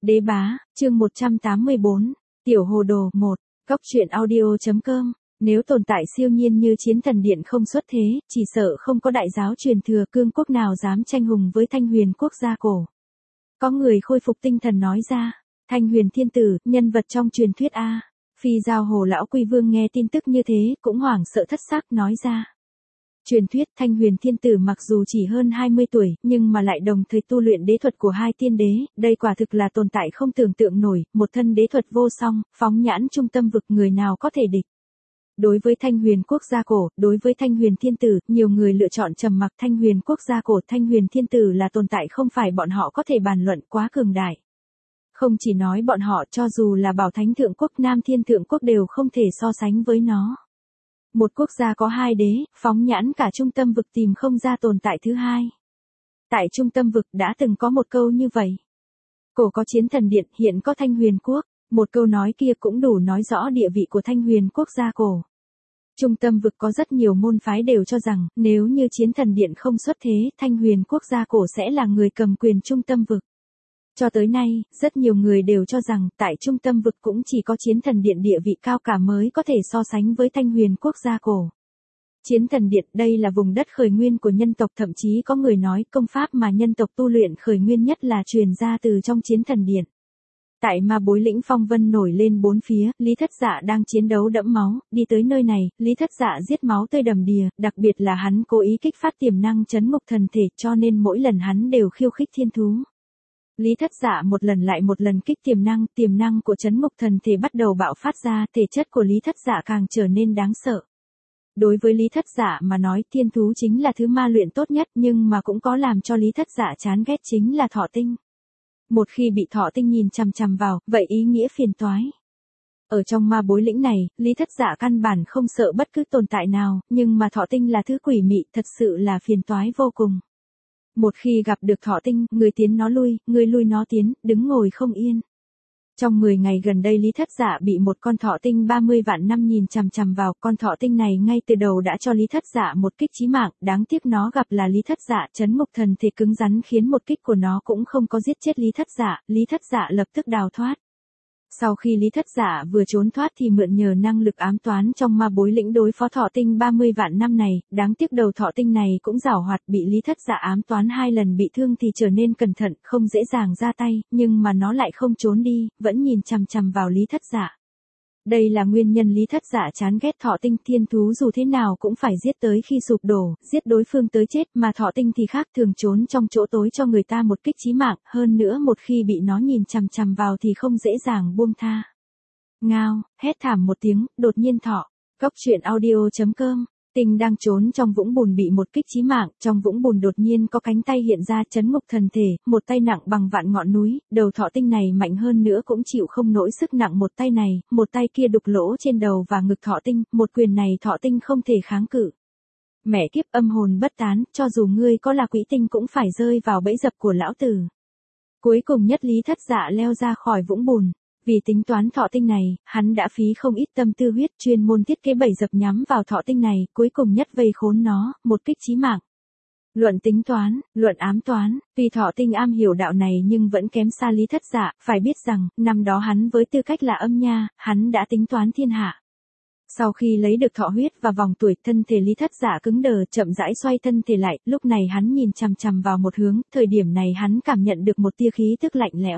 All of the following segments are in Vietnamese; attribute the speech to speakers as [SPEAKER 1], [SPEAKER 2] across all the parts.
[SPEAKER 1] Đế bá, chương 184, Tiểu Hồ Đồ 1, Cóc truyện audio.com. Nếu tồn tại siêu nhiên như chiến thần điện không xuất thế, chỉ sợ không có đại giáo truyền thừa cương quốc nào dám tranh hùng với Thanh Huyền quốc gia cổ. Có người khôi phục tinh thần nói ra, Thanh Huyền thiên tử, nhân vật trong truyền thuyết A. Phi Giao Hồ lão Quy Vương nghe tin tức như thế, cũng hoảng sợ thất xác nói ra. Truyền thuyết Thanh Huyền thiên tử mặc dù chỉ hơn 20 tuổi, nhưng mà lại đồng thời tu luyện đế thuật của hai tiên đế, đây quả thực là tồn tại không tưởng tượng nổi, một thân đế thuật vô song, phóng nhãn trung tâm vực người nào có thể địch. Đối với Thanh Huyền quốc gia cổ, đối với Thanh Huyền thiên tử, nhiều người lựa chọn trầm mặc. Thanh Huyền quốc gia cổ, Thanh Huyền thiên tử là tồn tại không phải bọn họ có thể bàn luận, quá cường đại. Không chỉ nói bọn họ, cho dù là Bảo Thánh thượng quốc, Nam Thiên thượng quốc đều không thể so sánh với nó. Một quốc gia có hai đế, phóng nhãn cả trung tâm vực tìm không ra tồn tại thứ hai. Tại trung tâm vực đã từng có một câu như vậy. Cổ có chiến thần điện, hiện có Thanh Huyền quốc. Một câu nói kia cũng đủ nói rõ địa vị của Thanh Huyền quốc gia cổ. Trung tâm vực có rất nhiều môn phái đều cho rằng, nếu như chiến thần điện không xuất thế, Thanh Huyền quốc gia cổ sẽ là người cầm quyền trung tâm vực. Cho tới nay, rất nhiều người đều cho rằng, tại trung tâm vực cũng chỉ có chiến thần điện địa vị cao cả mới có thể so sánh với Thanh Huyền quốc gia cổ. Chiến thần điện, đây là vùng đất khởi nguyên của nhân tộc, thậm chí có người nói công pháp mà nhân tộc tu luyện khởi nguyên nhất là truyền ra từ trong chiến thần điện. Tại Ma Bối lĩnh phong vân nổi lên bốn phía, Lý Thất Dạ đang chiến đấu đẫm máu, đi tới nơi này, Lý Thất Dạ giết máu tươi đầm đìa, đặc biệt là hắn cố ý kích phát tiềm năng trấn ngục thần thể, cho nên mỗi lần hắn đều khiêu khích thiên thú. Lý Thất Dạ một lần lại một lần kích tiềm năng của trấn ngục thần thể bắt đầu bạo phát ra, thể chất của Lý Thất Dạ càng trở nên đáng sợ. Đối với Lý Thất Dạ mà nói, thiên thú chính là thứ ma luyện tốt nhất, nhưng mà cũng có làm cho Lý Thất Dạ chán ghét chính là thọ tinh. Một khi bị thọ tinh nhìn chằm chằm vào, vậy ý nghĩa phiền toái. Ở trong Ma Bối lĩnh này, Lý Thất Dạ căn bản không sợ bất cứ tồn tại nào, nhưng mà thọ tinh là thứ quỷ mị, thật sự là phiền toái vô cùng. Một khi gặp được thọ tinh, người tiến nó lui, người lui nó tiến, đứng ngồi không yên. Trong 10 ngày gần đây Lý Thất Dạ bị một con thọ tinh 30 vạn năm nhìn chằm chằm vào, con thọ tinh này ngay từ đầu đã cho Lý Thất Dạ một kích chí mạng, đáng tiếc nó gặp là Lý Thất Dạ trấn ngục thần thể cứng rắn khiến một kích của nó cũng không có giết chết Lý Thất Dạ lập tức đào thoát. Sau khi Lý Thất Dạ vừa trốn thoát thì mượn nhờ năng lực ám toán trong Ma Bối lĩnh đối phó thọ tinh 30 vạn năm này, đáng tiếc đầu thọ tinh này cũng giảo hoạt, bị Lý Thất Dạ ám toán 2 lần bị thương thì trở nên cẩn thận, không dễ dàng ra tay, nhưng mà nó lại không trốn đi, vẫn nhìn chằm chằm vào Lý Thất Dạ. Đây là nguyên nhân Lý Thất Dạ chán ghét thọ tinh, thiên thú dù thế nào cũng phải giết tới khi sụp đổ, giết đối phương tới chết, mà thọ tinh thì khác, thường trốn trong chỗ tối cho người ta một kích chí mạng, hơn nữa một khi bị nó nhìn chằm chằm vào thì không dễ dàng buông tha. Ngao, hét thảm một tiếng, đột nhiên Cóc truyện audio.com. Tinh đang trốn trong vũng bùn bị một kích chí mạng, trong vũng bùn đột nhiên có cánh tay hiện ra trấn ngục thần thể, một tay nặng bằng vạn ngọn núi, đầu thọ tinh này mạnh hơn nữa cũng chịu không nổi sức nặng một tay này, một tay kia đục lỗ trên đầu và ngực thọ tinh, một quyền này thọ tinh không thể kháng cự. Mẹ kiếp, âm hồn bất tán, cho dù ngươi có là quỷ tinh cũng phải rơi vào bẫy dập của lão tử. Cuối cùng nhất Lý Thất Dạ leo ra khỏi vũng bùn. Vì tính toán thọ tinh này, hắn đã phí không ít tâm tư huyết, chuyên môn thiết kế bẫy dập nhắm vào thọ tinh này, cuối cùng nhất vây khốn nó, một kích chí mạng. Luận tính toán, luận ám toán, tuy thọ tinh am hiểu đạo này nhưng vẫn kém xa Lý Thất Dạ, phải biết rằng, năm đó hắn với tư cách là âm nha, hắn đã tính toán thiên hạ. Sau khi lấy được thọ huyết và vòng tuổi, thân thể Lý Thất Dạ cứng đờ, chậm rãi xoay thân thể lại, lúc này hắn nhìn chằm chằm vào một hướng, thời điểm này hắn cảm nhận được một tia khí tức lạnh lẽo.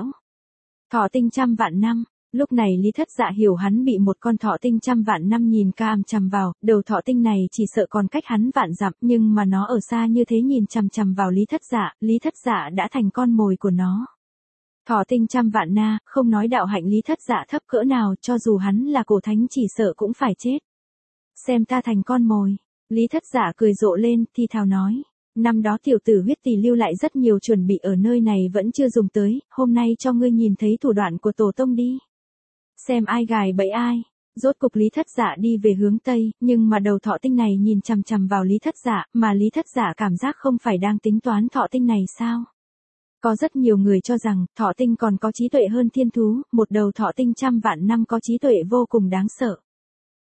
[SPEAKER 1] Thọ tinh 100 vạn năm, lúc này Lý Thất Dạ hiểu hắn bị một con thọ tinh 100 vạn năm nhìn cam chằm vào, đầu thọ tinh này chỉ sợ còn cách hắn vạn dặm, nhưng mà nó ở xa như thế nhìn chằm chằm vào Lý Thất Dạ đã thành con mồi của nó. Thọ tinh 100 vạn na, không nói đạo hạnh Lý Thất Dạ thấp cỡ nào, cho dù hắn là cổ thánh chỉ sợ cũng phải chết. Xem ta thành con mồi, Lý Thất Dạ cười rộ lên, thi thào nói. Năm đó tiểu tử huyết tỳ lưu lại rất nhiều chuẩn bị ở nơi này vẫn chưa dùng tới, hôm nay cho ngươi nhìn thấy thủ đoạn của tổ tông đi. Xem ai gài bẫy ai. Rốt cục Lý Thất Dạ đi về hướng Tây, nhưng mà đầu thọ tinh này nhìn chằm chằm vào Lý Thất Dạ, mà Lý Thất Dạ cảm giác không phải đang tính toán thọ tinh này sao? Có rất nhiều người cho rằng, thọ tinh còn có trí tuệ hơn thiên thú, một đầu thọ tinh 100 vạn năm có trí tuệ vô cùng đáng sợ.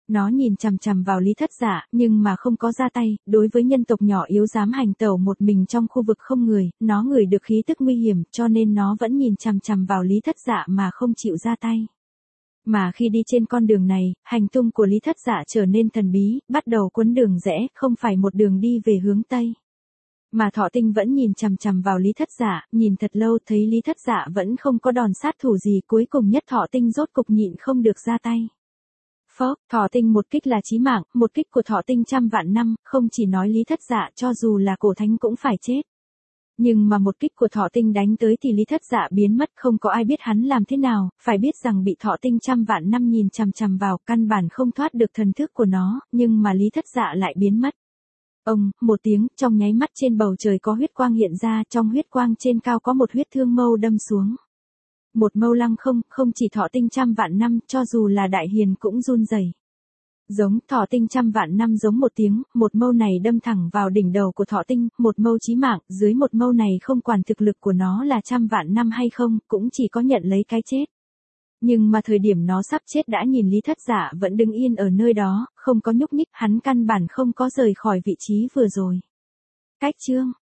[SPEAKER 1] Nó nhìn chằm chằm vào Lý Thất Dạ, nhưng mà không có ra tay, đối với nhân tộc nhỏ yếu dám hành tẩu một mình trong khu vực không người, nó ngửi được khí tức nguy hiểm, cho nên nó vẫn nhìn chằm chằm vào Lý Thất Dạ mà không chịu ra tay. Mà khi đi trên con đường này, hành tung của Lý Thất Dạ trở nên thần bí, bắt đầu cuốn đường rẽ, không phải một đường đi về hướng Tây. Mà Thọ Tinh vẫn nhìn chằm chằm vào Lý Thất Dạ, nhìn thật lâu thấy Lý Thất Dạ vẫn không có đòn sát thủ gì, cuối cùng nhất Thọ Tinh rốt cục nhịn không được ra tay. Phốc, Thọ Tinh một kích là chí mạng, một kích của Thọ Tinh trăm vạn năm, không chỉ nói Lý Thất Dạ cho dù là cổ thánh cũng phải chết. Nhưng mà một kích của Thọ Tinh đánh tới thì Lý Thất Dạ biến mất, không có ai biết hắn làm thế nào, phải biết rằng bị Thọ Tinh trăm vạn năm nhìn chằm chằm vào, căn bản không thoát được thần thức của nó, nhưng mà Lý Thất Dạ lại biến mất. Ông, một tiếng, trong nháy mắt trên bầu trời có huyết quang hiện ra, trong huyết quang trên cao có một huyết thương mâu đâm xuống. Một mâu lăng không, không chỉ Thọ Tinh trăm vạn năm, cho dù là đại hiền cũng run rẩy. Giống, Thọ Tinh trăm vạn năm giống một tiếng, một mâu này đâm thẳng vào đỉnh đầu của Thọ Tinh, một mâu chí mạng, dưới một mâu này không quản thực lực của nó là trăm vạn năm hay không, cũng chỉ có nhận lấy cái chết. Nhưng mà thời điểm nó sắp chết đã nhìn Lý Thất Dạ vẫn đứng yên ở nơi đó, không có nhúc nhích, hắn căn bản không có rời khỏi vị trí vừa rồi. Cách chương